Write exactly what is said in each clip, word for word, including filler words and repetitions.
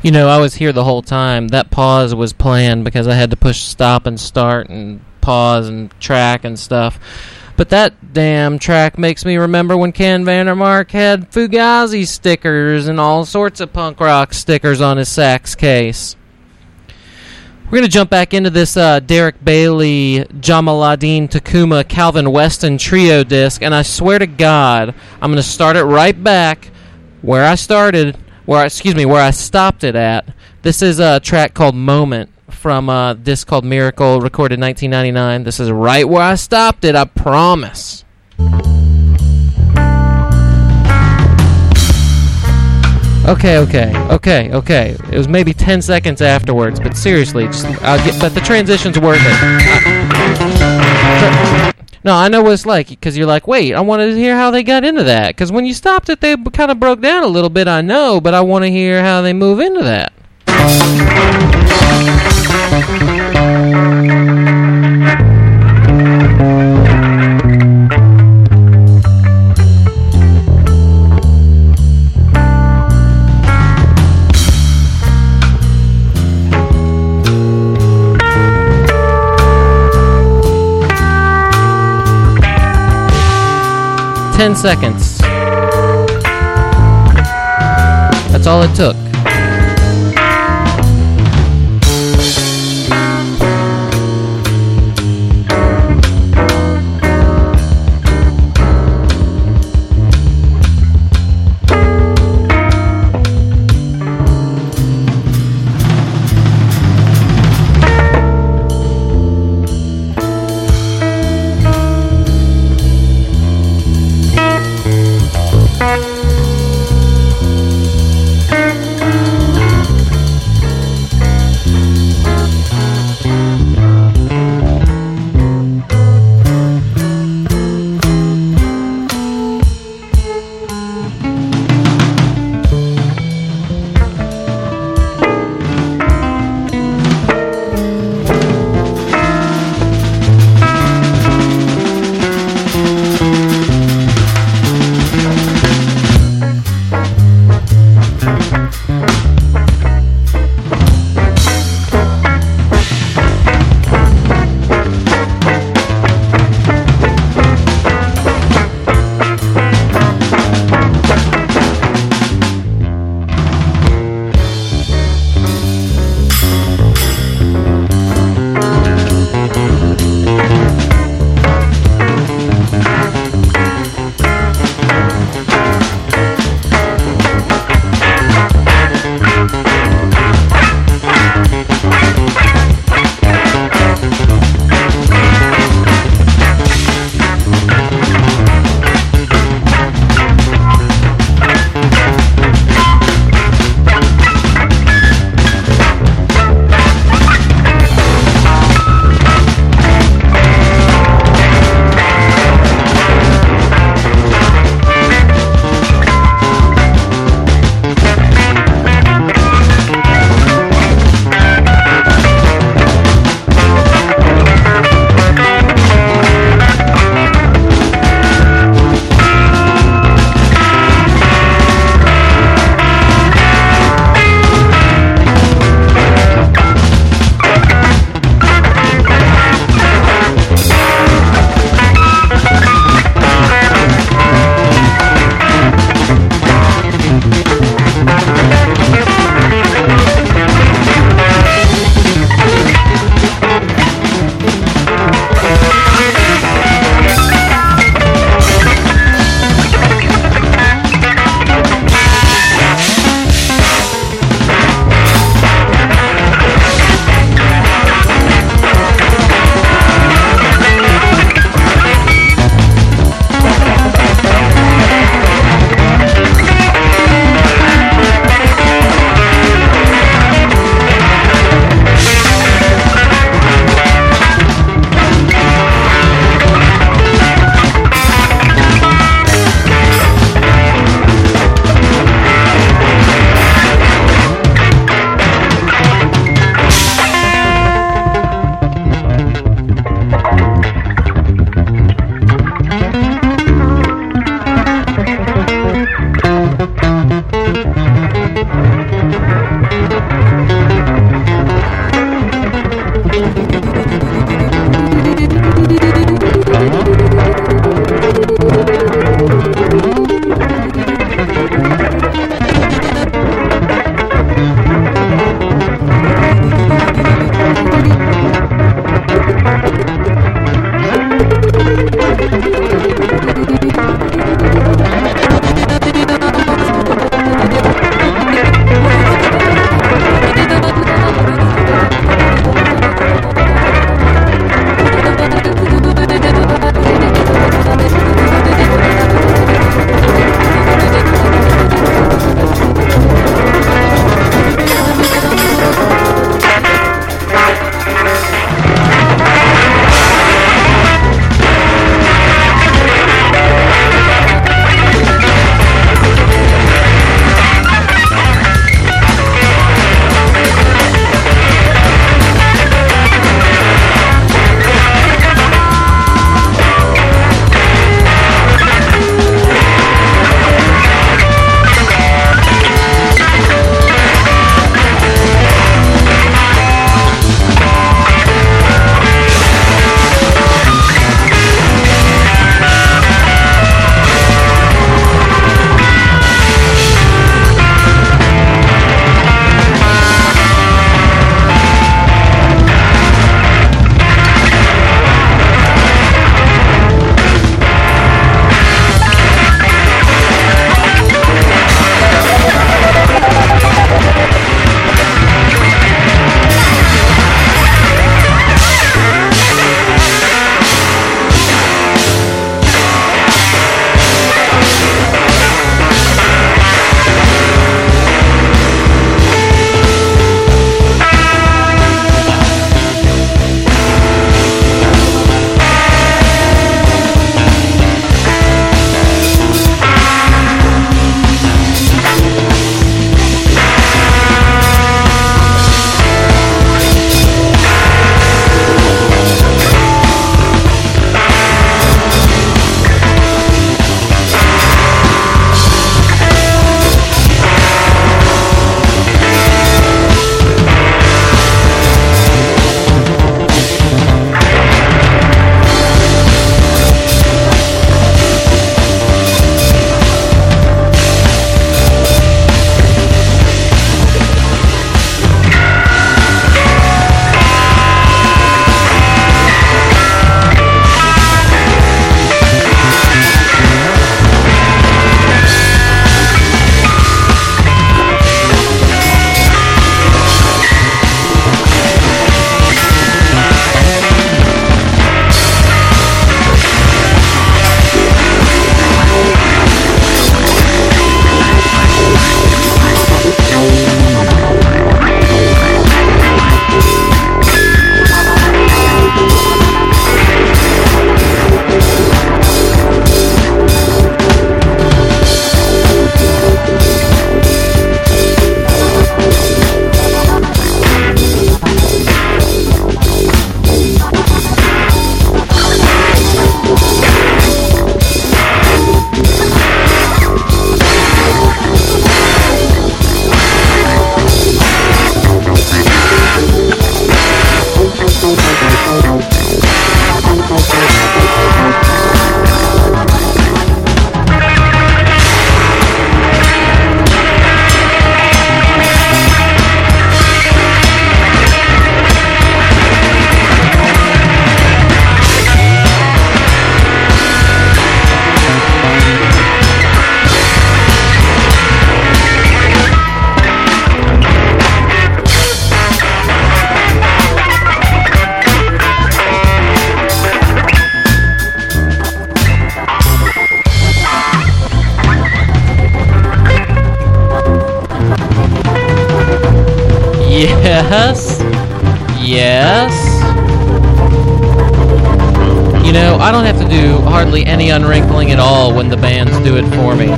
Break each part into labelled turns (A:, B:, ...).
A: You know, I was here the whole time. That pause was planned because I had to push stop and start and pause and track and stuff. But that damn track makes me remember when Ken Vandermark had Fugazi stickers and all sorts of punk rock stickers on his sax case. We're going to jump back into this uh, Derek Bailey, Jamaluddin Takuma, Calvin Weston trio disc, and I swear to God, I'm going to start it right back where I started, where excuse me, where I stopped it at. This is a track called Moment from a disc called Miracle, recorded in nineteen ninety-nine. This is right where I stopped it, I promise. Okay, okay, okay, okay. It was maybe ten seconds afterwards, but seriously, just I'll get. But the transition's worth it. I, no, I know what it's like, because you're like, wait, I wanted to hear how they got into that. Because when you stopped it, they kind of broke down a little bit, I know, but I want to hear how they move into that. Ten seconds. That's all it took. Yes. Yes. You know, I don't have to do hardly any unwrinkling at all when the bands do it for me.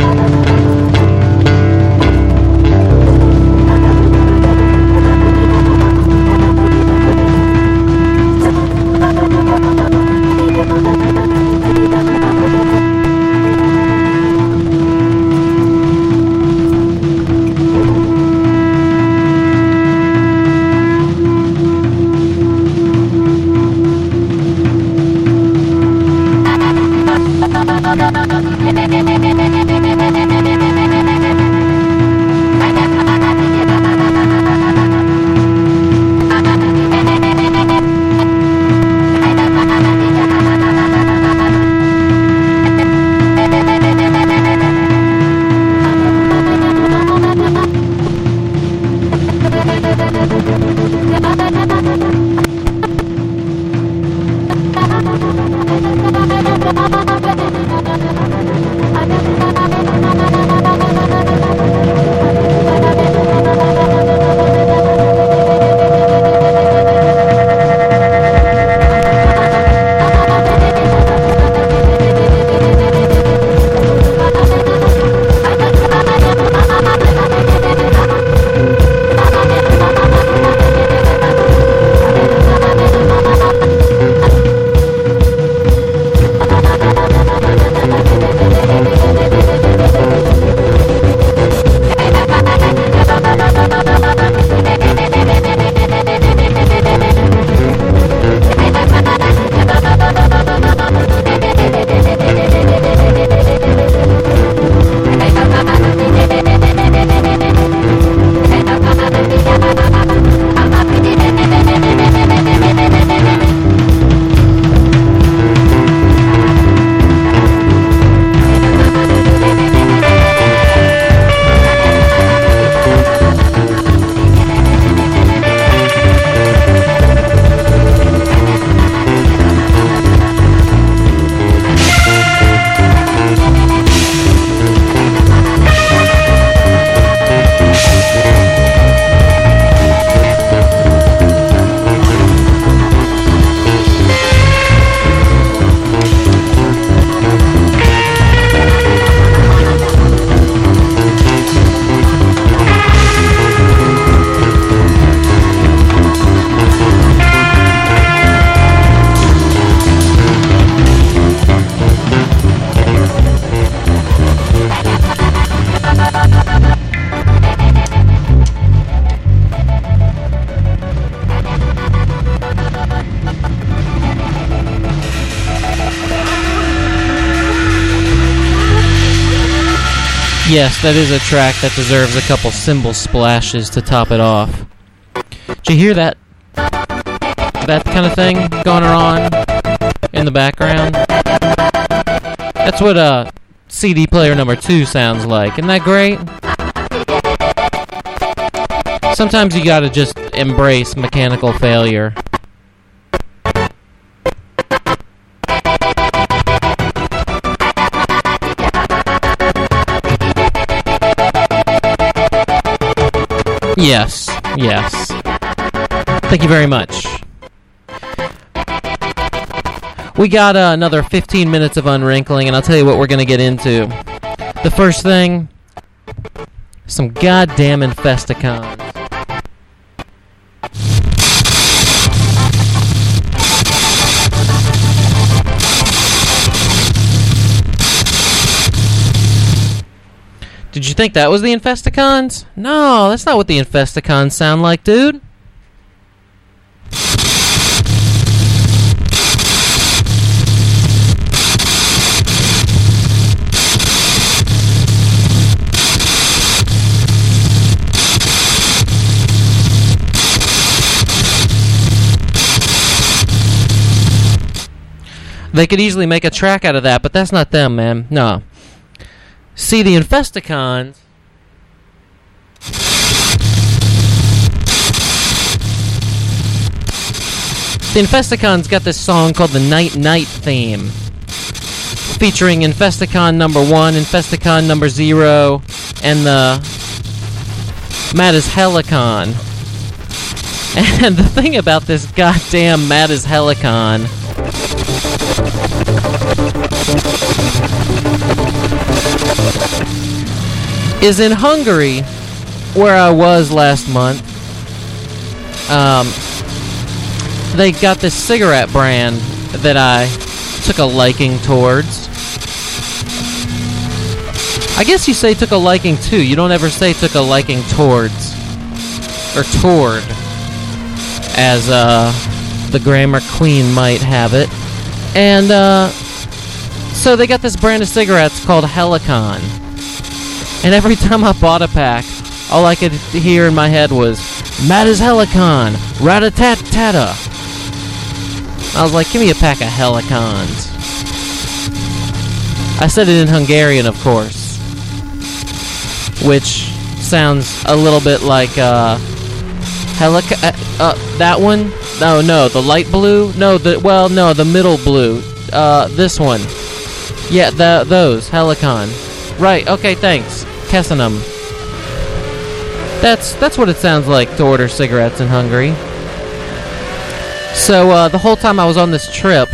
A: Yes, that is a track that deserves a couple cymbal splashes to top it off. Did you hear that? That kind of thing going on in the background? That's what uh, C D player number two sounds like. Isn't that great? Sometimes you gotta just embrace mechanical failure. Yes, yes. Thank you very much. We got uh, another fifteen minutes of unwrinkling, and I'll tell you what we're going to get into. The first thing, some goddamn Infesticons. Did you think that was the Infesticons? No, that's not what the Infesticons sound like, dude. They could easily make a track out of that, but that's not them, man. No. See, the Infesticons... The Infesticons got this song called the Night Night Theme, featuring Infesticon number one, Infesticon number zero, and the Mad as Helicon. And the thing about this goddamn Mad as Helicon is in Hungary, where I was last month. Um, they got this cigarette brand that I took a liking towards. I guess you say took a liking to. You don't ever say took a liking towards. Or toward, as uh, the grammar queen might have it. And uh, so they got this brand of cigarettes called Helicon. And every time I bought a pack, all I could hear in my head was, Mad as Helicon, rat-a-tat-tata. I was like, give me a pack of Helicons. I said it in Hungarian, of course. Which sounds a little bit like, uh... Helica- uh, uh, that one? No, no, the light blue? No, the, well, no, the middle blue. Uh, this one. Yeah, the, those, Helicon. Right, okay, thanks. Kessenum. That's, that's what it sounds like to order cigarettes in Hungary. So, uh, the whole time I was on this trip,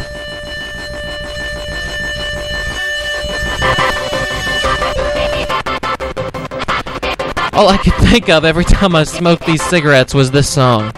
A: all I could think of every time I smoked these cigarettes was this song.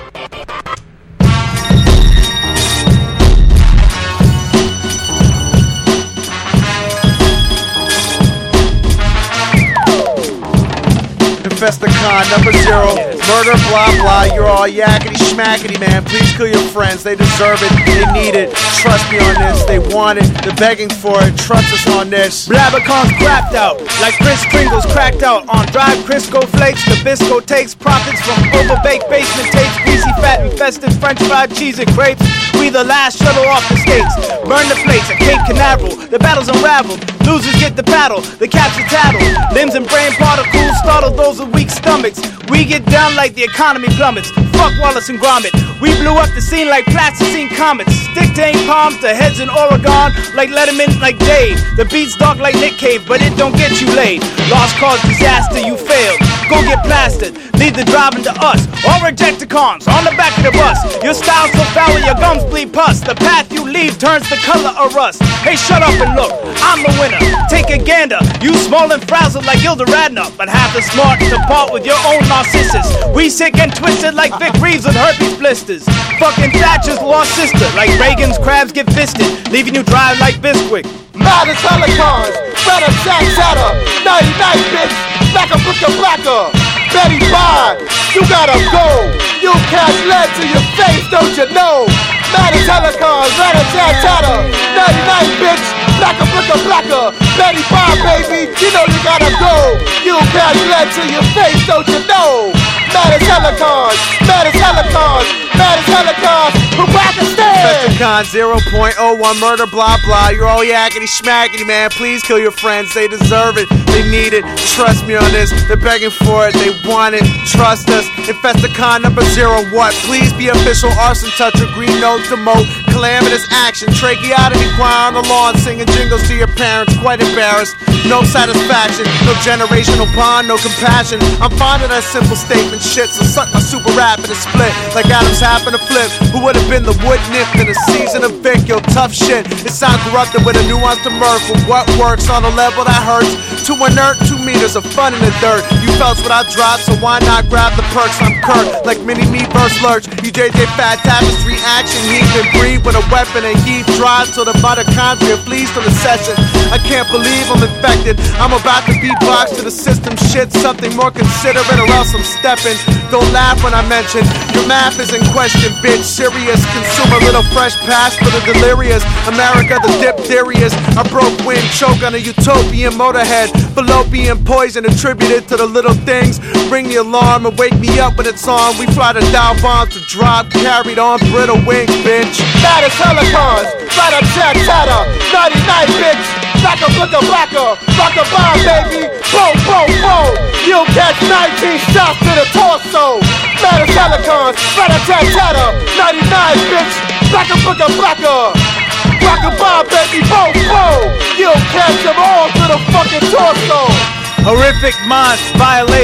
B: Infesticon number zero, murder, blah blah. You're all yakety schmackety, man. Please kill your friends. They deserve it. They need it. Trust me on this. They want it. They're begging for it. Trust us on this.
C: Blabbercon's cracked out, like Kris Kringle's cracked out. On drive Crisco flakes, Nabisco takes profits from overbaked basement tapes. Greasy, fat, infested French fried cheese and crepes. We the last shuttle off the states. Burn the plates at Cape Canaveral. The battle's unraveled. Losers get the paddle. The capture tattle. Limbs and brain particles startle those with weak stomachs. We get down like the economy plummets. Fuck Wallace and Gromit. We blew up the scene like plasticine comets. Stick to ain't palms to heads in Oregon. Like Letterman, like Dave. The beat's dark like Nick Cave, but it don't get you laid. Lost cause disaster, you failed. Go get plastered. Leave the driving to us. All Rejecticons on the back of the bus. Your style's so foul, your gums bleed pus. The path you leave turns the color of rust. Hey, shut up and look. I'm the winner. Take a gander. You small and frazzled like Gilda Radner, but have the smart to part with your own narcissus. We sick and twisted like Vic Reeves with herpes blisters. Fucking Thatcher's lost sister. Like Reagan's crabs get fisted, leaving you dry like Bisquick.
B: Mad as Helicons, rat-a-tat-tatter, nighty-night, bitch, blacker-blicker-blacker, Betty Bond, you gotta go, you catch lead to your face, don't you know? Mad as Helicons, rat-a-tat-tatter, nighty-night, bitch, blacker-blicker-blacker, Betty Bond, baby, you know you gotta go, you catch lead to your face, don't you know? Mad as Helicons, mad as Helicons, mad as Helicons, from Pakistan! Infesticon zero point oh one, murder, blah blah. You're all yakety schmackety, man. Please kill your friends. They deserve it. They need it. Trust me on this. They're begging for it. They want it. Trust us. Infesticon number zero, what? Please be official. Arson toucher, green note, demote, calamitous action, tracheotomy choir on the lawn, singing jingles to your parents. Quite embarrassed. No satisfaction. No generational bond. No compassion. I'm fond of that simple statement shit. So suck my super rap in a split like Adams happened to flip. Who would have been the wood nymph in a season of Vic? Yo, tough shit. It sound corrupted with a nuance to mirth. But what works on a level that hurts? Too inert, two meters of fun in the dirt. You felt what I dropped, so why not grab the perks? I'm Kurt, like mini me verse lurch. You J J Fat Tapestry action, heave and breathe with a weapon and heave drives till the mitochondria flees from the session. I can't believe I'm infected. I'm about to beatbox to the system shit. Something more considerate or else I'm stepping. Don't laugh when I mention your math is in question, bitch. Serious, consume a little fresh pass for the delirious. America, the diphtherias. I broke wind, choke on a utopian motorhead. Fallopian poison attributed to the little things. Ring the alarm and wake me up when it's on. We fly the Dow bombs to drop, carried on brittle wings, bitch. Mad as Helicons, rat-a-tat-tatter, nighty-night, bitch. Blacker, blicker, blacker, rock a bomb, baby. Boom, boom, boom. You'll catch nineteen shots to the torso. Mad as Helicons, rat-a-tat-tatter, nighty-nine, bitch. Blacker, blicker, blacker. Rock a bomb, baby, boom, boom. You'll catch them all to the fucking torso.
C: Horrific minds, violators.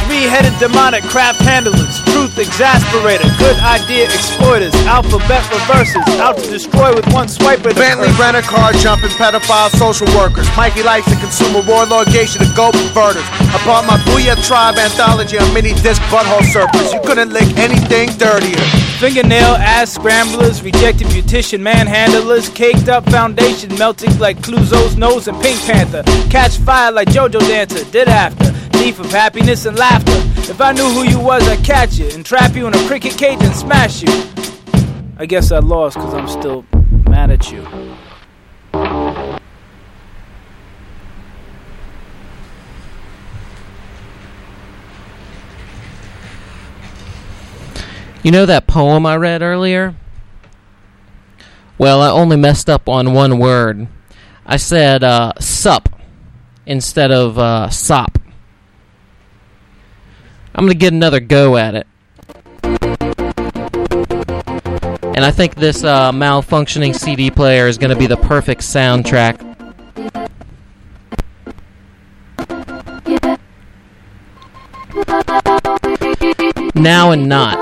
C: Three-headed demonic craft handlers, truth exasperator, good idea exploiters, alphabet reversers, out to destroy with one swipe of the
B: Bentley
C: curse.
B: rent a car jumping pedophile social workers. Mikey likes to consume a warlord gation of goat perverters. I bought my Booyah Tribe anthology on mini disc butthole surfers. You couldn't lick anything dirtier.
C: Fingernail ass scramblers, rejected beautician manhandlers, caked up foundation melting like Clouseau's nose and Pink Panther. Catch fire like JoJo Dancer did after. Thief of happiness and laughter. If I knew who you was, I'd catch you and trap you in a cricket cage and smash you. I guess I lost because I'm still mad at you.
A: You know that poem I read earlier? Well, I only messed up on one word. I said uh, sup instead of uh, sop. I'm going to get another go at it. And I think this uh, malfunctioning C D player is going to be the perfect soundtrack. Now and not.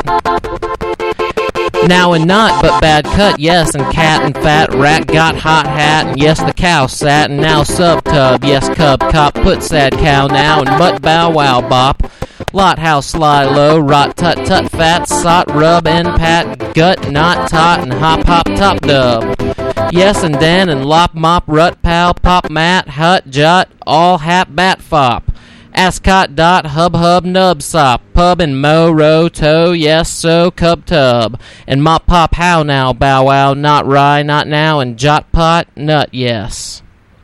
A: Now and not, but bad cut, yes, and cat and fat, rat got hot hat, and yes, the cow sat, and now sub tub, yes, cub cop, put sad cow now, and mutt bow wow bop. Lot house sly low, rot tut tut fat, sot rub and pat, gut not tot, and hop hop top dub. Yes, and Dan and lop mop rut pal pop mat hut jut all hap bat fop. Ascot dot hub hub nub sop pub and mo row toe yes so cub tub and mop pop how now bow wow not rye not now and jot pot nut yes.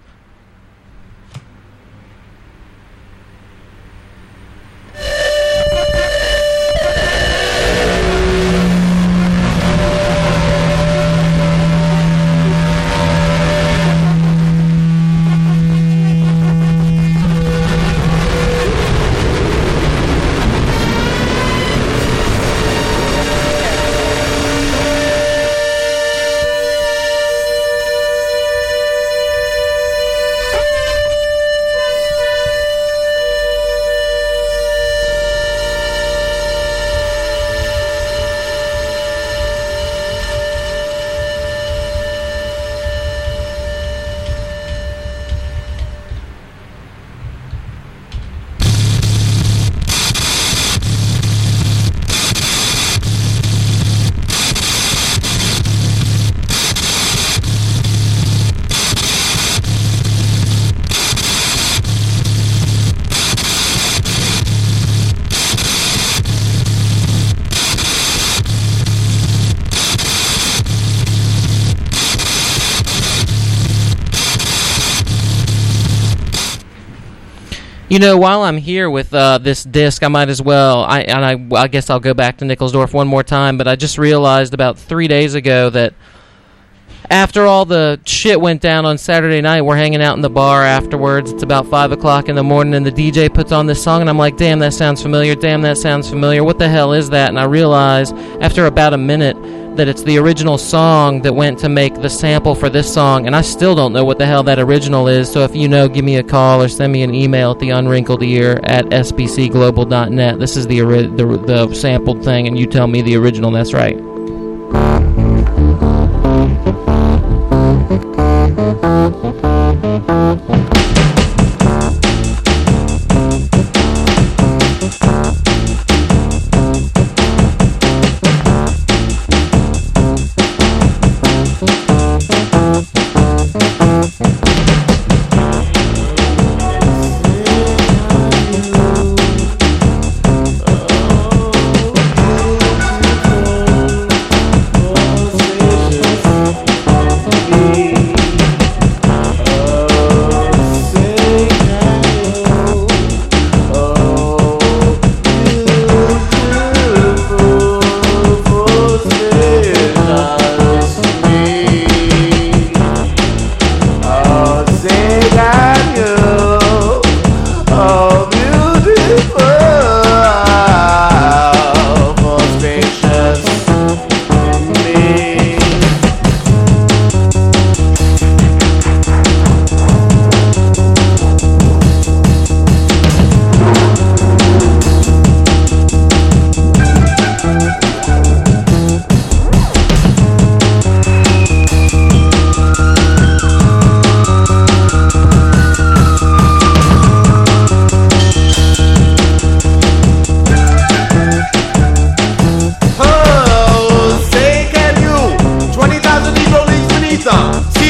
A: You know, while I'm here with uh, this disc, I might as well, I, and I, I guess I'll go back to Nickelsdorf one more time, but I just realized about three days ago that after all the shit went down on Saturday night, we're hanging out in the bar afterwards. It's about five o'clock in the morning, and the D J puts on this song, and I'm like, damn, that sounds familiar, damn, that sounds familiar. What the hell is that? And I realize, after about a minute, that it's the original song that went to make the sample for this song, and I still don't know what the hell that original is. So if you know, give me a call or send me an email at the unwrinkled ear at s b c global dot net. This is the, ori- the the sampled thing, and you tell me the original. That's right.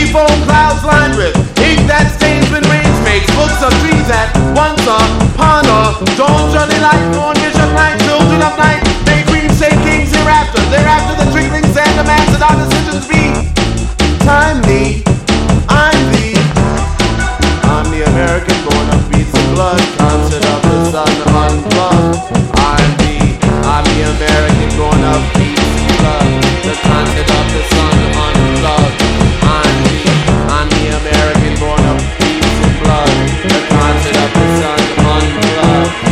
B: foam clouds lined with ink that stains when rain makes books of trees that once upon a dawn journey like morn vision night, children of night. May dreams say kings hereafter, thereafter the trickling sand demands that our decisions be timely. I'm the, I'm the American born of beats and blood, concert of the sun unplugged. I'm the, I'm the American born of beats and blood, the concert of the sun unplugged. I'm the, I'm the American born of beats and blood, the concert of the sun unplugged.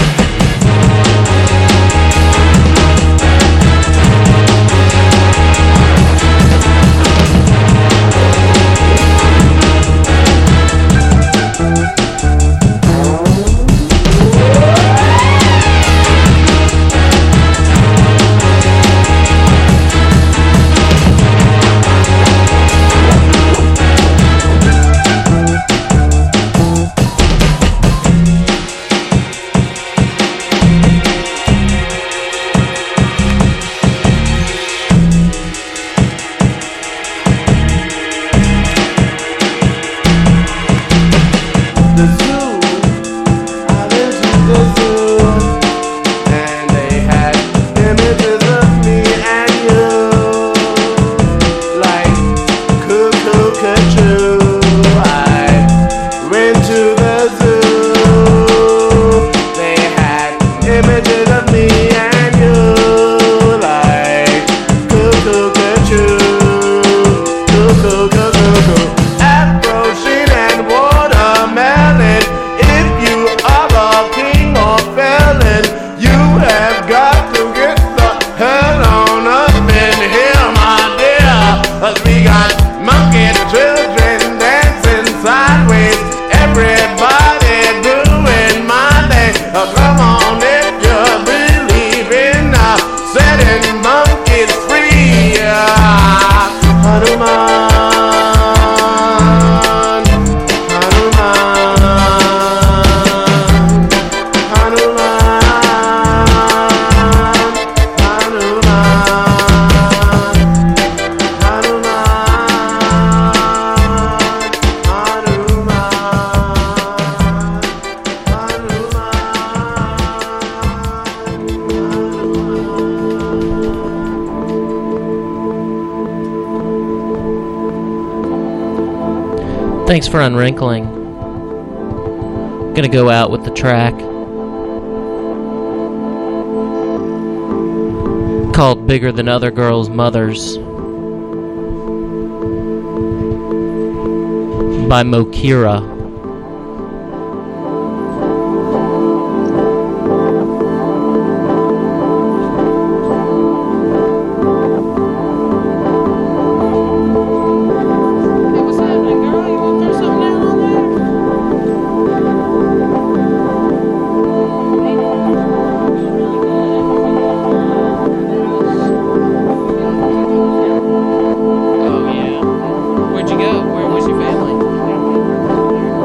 A: Thanks for unwrinkling. Gonna go out with the track called Bigger Than Other Girls' Mothers by Mokira.
D: Oh yeah. Where'd you go? Where was your family?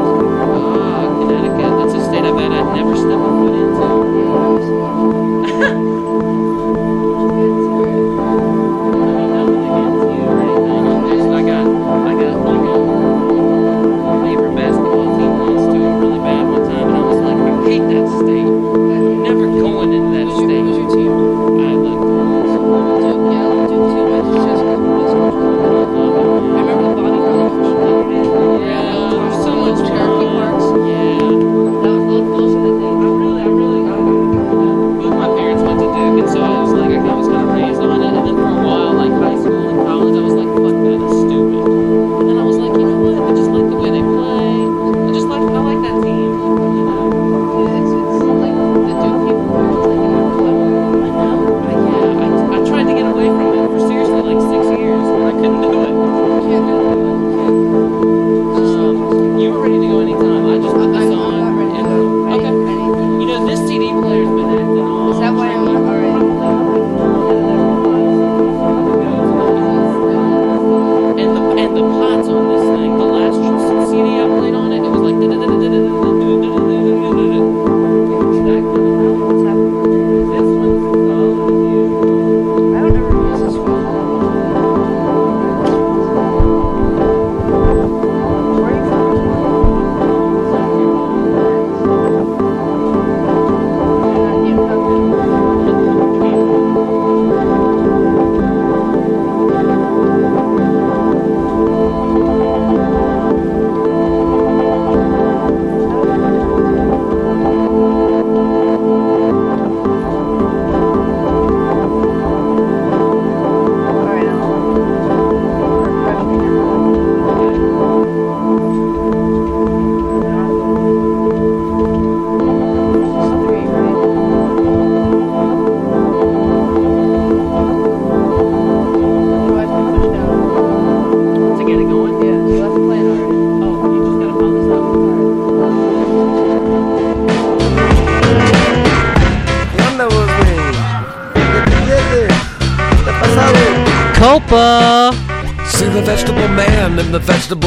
A: Helper.
D: See the vegetable man and the vegetable